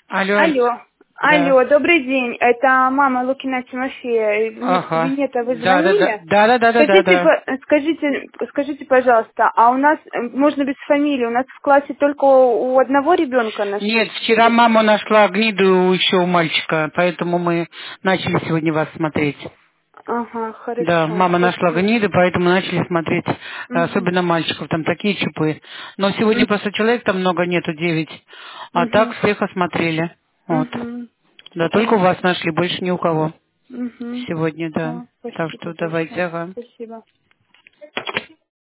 Алло, Алло. да. Алло, добрый день. Это мама Лукина Тимофея. В Ага. кабинета вы Да, да, да. звонили? Да, да, да, да, да, Скажите, да. скажите, пожалуйста, а у нас, можно без фамилии, у нас в классе только у одного ребенка Нет, нашли? вчера мама нашла гниду еще у мальчика, поэтому мы начали сегодня вас смотреть. Ага, Да, хорошо, мама нашла спасибо. гниды, поэтому начали смотреть, Угу, особенно мальчиков, там такие чипы. Но сегодня просто человек там много нету, 9. А так угу, всех осмотрели. Вот. угу. Да, только у Понятно. вас нашли, больше ни у кого. Угу. Сегодня, да. Все, Так спасибо что давайте, большое. ага. Спасибо.